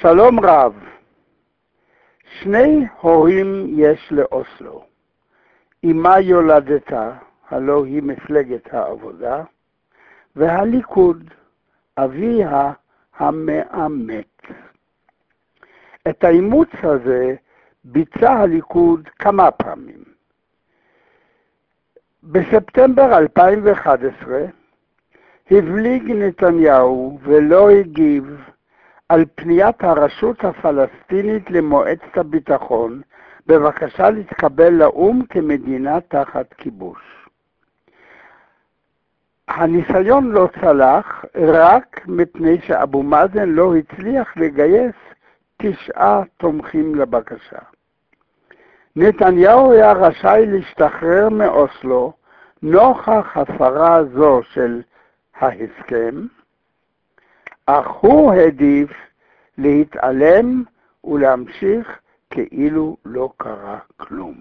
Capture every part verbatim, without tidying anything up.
שלום רב. שני הורים יש לאוסלו. אמה יולדתה, הלא היא מפלגת העבודה, והליכוד, אביה המאמץ. את האימוץ הזה ביצע הליכוד כמה פעמים. בספטמבר אלפיים ואחת עשרה הבליג נתניהו ולא הגיב על פניית הרשות הפלסטינית למועצת הביטחון בבקשה להתקבל לאום כמדינה תחת כיבוש. הניסיון לא צלח רק מפני שאבו מאזן לא הצליח לגייס תשעה תומכים לבקשה. נתניהו היה רשאי להשתחרר מאוסלו נוכח הפרה זו של ההסכם, אך הוא העדיף להתעלם ולהמשיך כאילו לא קרה כלום.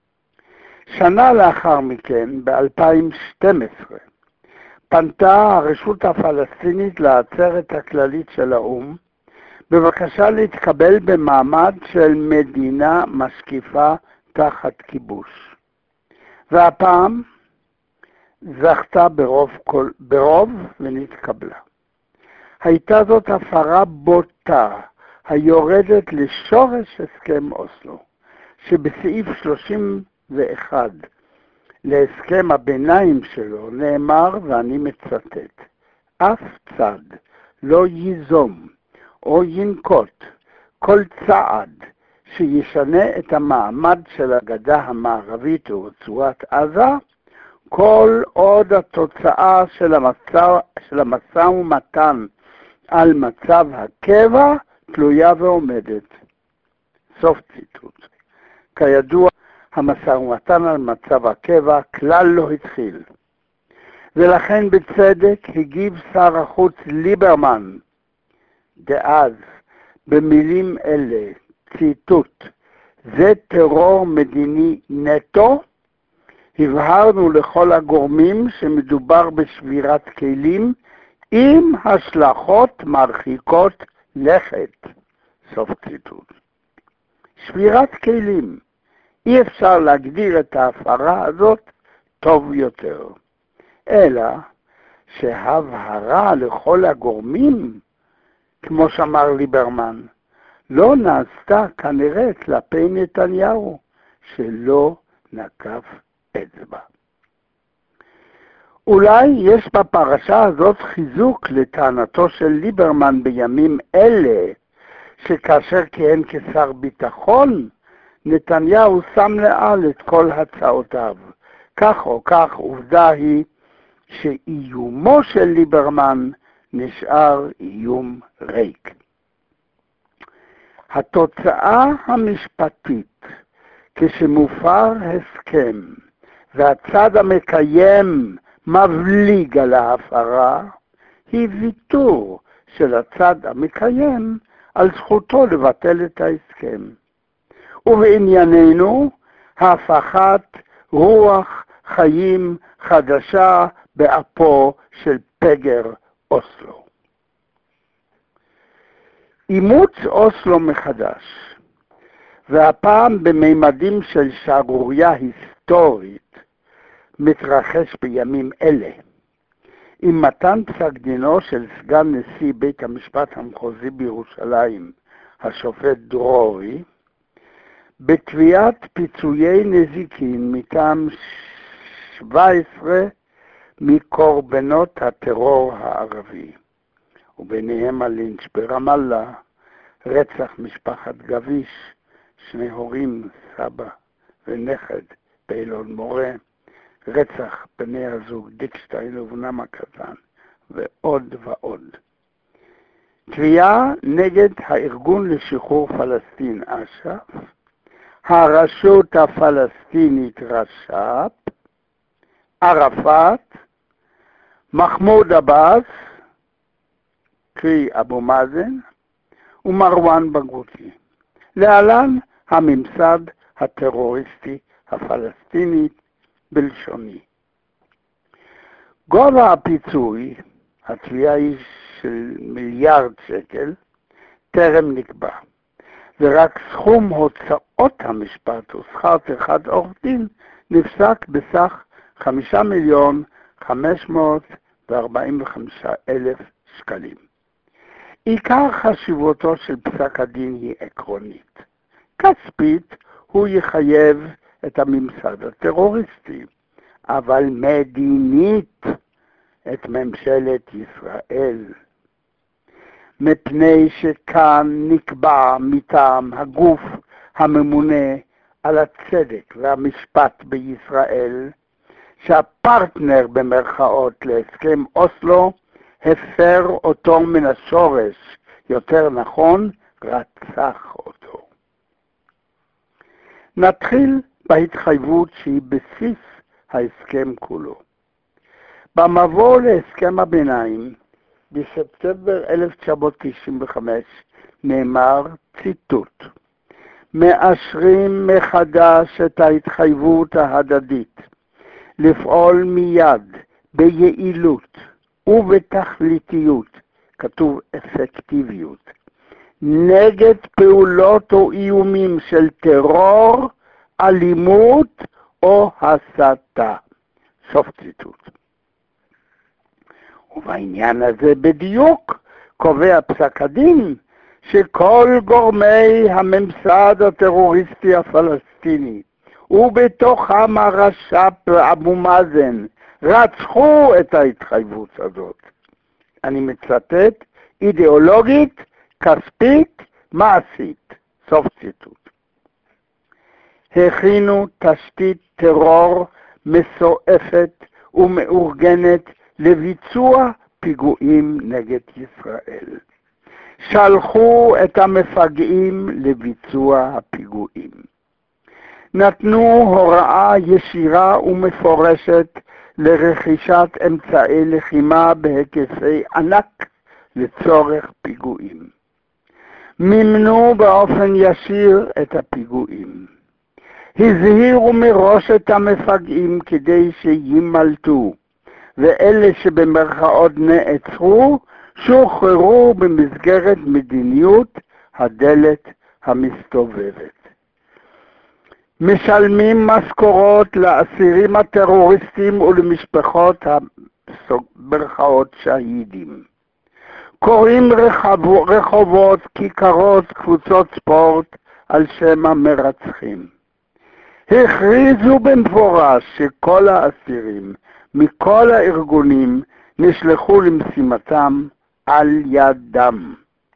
שנה לאחר מכן, ב-אלפיים ושתים עשרה, פנתה הרשות הפלסטינית לעצרת הכללית של האו"ם, בבקשה להתקבל במעמד של מדינה משקיפה תחת כיבוש. והפעם זכתה ברוב, כל, ברוב ונתקבלה. הייתה זאת הפרה בוטה היורדת לשורש הסכם אוסלו, שבסעיף שלושים ואחת להסכם הביניים שלו נאמר, ואני מצטט, אף צד לא ייזום או ינקוט כל צעד שישנה את המעמד של הגדה המערבית ורצועת עזה, כל עוד התוצאה של המשא, של המשא ומתן על מצב הקבע תלויה ועומדת. סוף ציטוט. כידוע, המשא ומתן על מצב הקבע כלל לא התחיל. ולכן בצדק הגיב שר החוץ ליברמן דאז במילים אלה, ציטוט, זה טרור מדיני נטו, הבהרנו לכל הגורמים שמדובר בשבירת כלים עם השלכות מרחיקות לכת. סוף ציטוט. שבירת כלים. אי אפשר להגדיר את ההפרה הזאת טוב יותר. אלא שהבהרה לכל הגורמים, כמו שאמר ליברמן, לא נעשתה כנראה כלפי נתניהו, שלא נקף אצבע. אולי יש בפרשה הזאת חיזוק לטענתו של ליברמן בימים אלה, שכאשר כיהן כשר ביטחון, נתניהו שם לאל את כל הצעותיו. כך או כך, עובדה היא שאיומו של ליברמן נשאר איום ריק. התוצאה המשפטית, כשמופר הסכם, והצד המקיים מבליג על ההפרה, היא ויתור של הצד המקיים על זכותו לבטל את ההסכם. ובענייננו, הפחת רוח חיים חדשה באפו של פגר אוסלו. אימוץ אוסלו מחדש, והפעם בממדים של שערוריה היסטורית, מתרחש בימים אלה, עם מתן פסק דינו של סגן נשיא בית המשפט המחוזי בירושלים, השופט דרורי, בתביעת פיצויי נזיקין מטעם שבע עשרה מקורבנות הטרור הערבי, וביניהם הלינץ' ברמאללה, רצח משפחת גביש, שני הורים, סבא ונכד באלון מורה, רצח בני הזוג דיקשטיין ובנם הקטן, ועוד ועוד. תביעה נגד הארגון לשחרור פלסטין אש"ף, הרשות הפלסטינית רש"פ, ערפאת, מחמוד עבאס, קרי אבו מאזן, ומרואן ברגותי. להלן הממסד הטרוריסטי הפלסטיני בלשוני. גובה הפיצוי, התביעה היא של מיליארד שקל, טרם נקבע, ורק סכום הוצאות המשפט ושכר טרחת עורך דין נפסק בסך חמישה מיליון חמש מאות וארבעים וחמישה אלף שקלים. עיקר חשיבותו של פסק הדין היא עקרונית. כספית הוא יחייב את הממסד הטרוריסטי, אבל מדינית את ממשלת ישראל. מפני שכאן נקבע מטעם הגוף הממונה על הצדק והמשפט בישראל, שהפרטנר במרכאות להסכם אוסלו הפר אותו מן השורש, יותר נכון, רצח אותו. נתחיל בהתחייבות שהיא בסיס ההסכם כולו. במבוא להסכם הביניים, בספטמבר אלף תשע מאות תשעים וחמש, נאמר ציטוט: מאשרים מחדש את ההתחייבות ההדדית לפעול מיד ביעילות ובתכליתיות, כתוב אפקטיביות, נגד פעולות או איומים של טרור, אלימות או הסתה. סוף ציטוט. ובעניין הזה בדיוק קובע פסק הדין שכל גורמי הממסד הטרוריסטי הפלסטיני ובתוכם הרש"פ אבו מאזן רצחו את ההתחייבות הזאת. אני מצטט: אידיאולוגית, כספית, מעשית. סוף ציטוט. הכינו תשתית טרור מסועפת ומאורגנת לביצוע פיגועים נגד ישראל. שלחו את המפגעים לביצוע הפיגועים. נתנו הוראה ישירה ומפורשת לרכישת אמצעי לחימה בהיקפי ענק לצורך פיגועים. מימנו באופן ישיר את הפיגועים. הזהירו מראש את המפגעים כדי שימלטו, ואלה שבמרכאות נעצרו שוחררו במסגרת מדיניות הדלת המסתובבת. משלמים משכורות לאסירים הטרוריסטים ולמשפחות המרכאות שהידים. קוראים רחוב, רחובות, כיכרות, קבוצות ספורט על שם המרצחים. הכריזו במפורש שכל האסירים מכל הארגונים נשלחו למשימתם על ידם.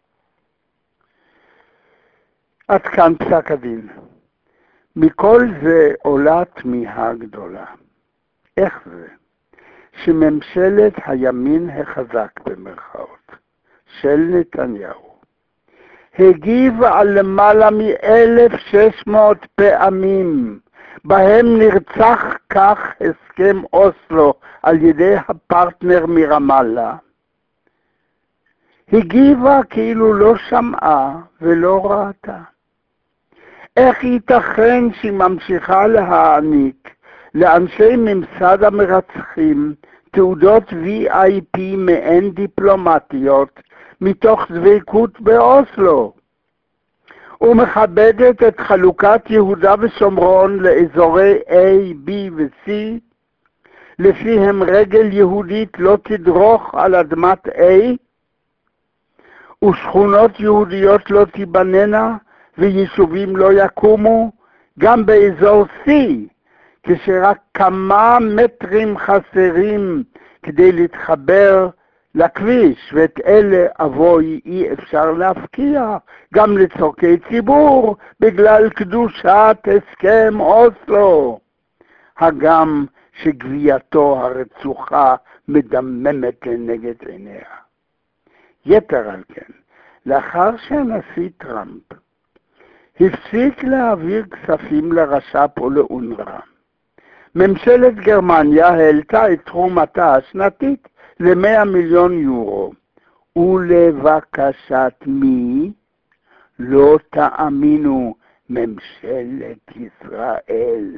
עד כאן פסק הדין. מכל זה עולה תמיהה גדולה. איך זה שממשלת הימין החזק במרכאות של נתניהו הגיבה על למעלה מ-אלף ושש מאות פעמים בהם נרצח כך הסכם אוסלו על ידי הפרטנר מרמאללה, הגיבה כאילו לא שמעה ולא ראתה? איך ייתכן שהיא ממשיכה להעניק לאנשי ממסד המרצחים תעודות וי איי פי מעין דיפלומטיות מתוך דבקות באוסלו, ומכבדת את חלוקת יהודה ושומרון לאזורי A, B ו-C, לפיהם רגל יהודית לא תדרוך על אדמת A, ושכונות יהודיות לא תיבננה, ויישובים לא יקומו, גם באזור C, כשרק כמה מטרים חסרים כדי להתחבר לכביש, ואת אלה אבוי אי אפשר להפקיע, גם לצורכי ציבור, בגלל קדושת הסכם אוסלו, הגם שגבייתו הרצוחה מדממת לנגד עיניה. יתר על כן, לאחר שהנשיא טראמפ הפסיק להעביר כספים לרש"פ או לאונר"א, ממשלת גרמניה העלתה את תרומתה השנתית ל-מאה מיליון יורו, ולבקשת מי? לא תאמינו, ממשלת ישראל.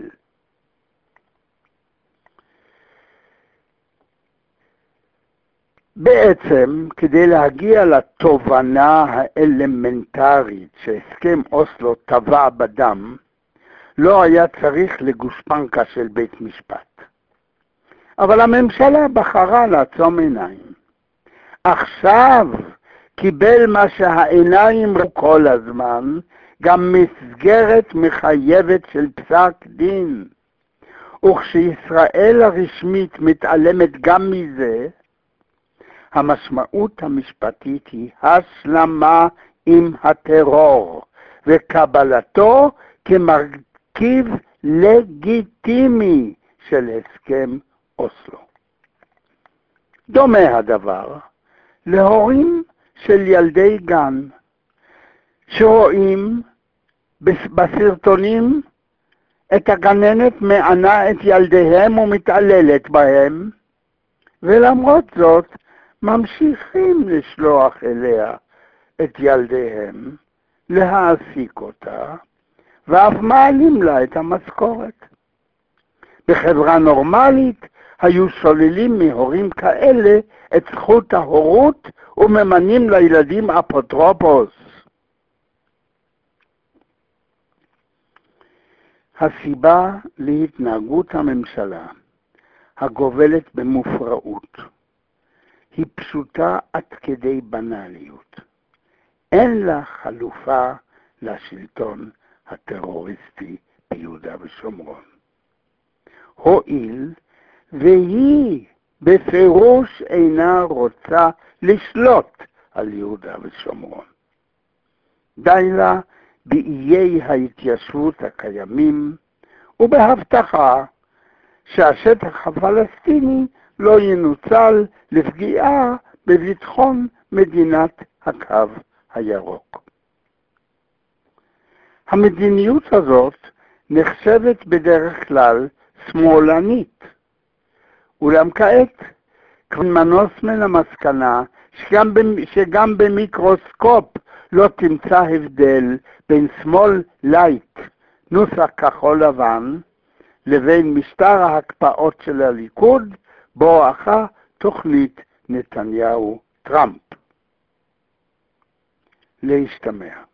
בעצם, כדי להגיע לתובנה האלמנטרית שהסכם אוסלו טבע בדם, לא היה צריך לגושפנקה של בית משפט. אבל הממשלה בחרה לעצום עיניים. עכשיו קיבל מה שהעיניים ראו כל הזמן, גם מסגרת מחייבת של פסק דין. וכשישראל הרשמית מתעלמת גם מזה, המשמעות המשפטית היא השלמה עם הטרור, וקבלתו כמרכיב לגיטימי של הסכם אוסלו. דומה הדבר להורים של ילדי גן, שרואים בסרטונים את הגננת מענה את ילדיהם ומתעללת בהם, ולמרות זאת ממשיכים לשלוח אליה את ילדיהם, להעסיק אותה, ואף מעלים לה את המשכורת. בחברה נורמלית היו שוללים מהורים כאלה את זכות ההורות וממנים לילדים אפוטרופוס. הסיבה להתנהגות הממשלה הגובלת במופרעות היא פשוטה עד כדי בנאליות. אין לה חלופה לשלטון הטרוריסטי ביהודה ושומרון. הואיל והיא בפירוש אינה רוצה לשלוט על יהודה ושומרון. די לה באיי ההתיישבות הקיימים ובהבטחה שהשטח הפלסטיני לא ינוצל לפגיעה בביטחון מדינת הקו הירוק. המדיניות הזאת נחשבת בדרך כלל שמאלנית, אולם כעת כבר מנוס מן המסקנה שגם, שגם במיקרוסקופ לא תמצא הבדל בין שמאל לייט, נוסח כחול לבן, לבין משטר ההקפאות של הליכוד, בואכה תוכנית נתניהו-טראמפ. להשתמע.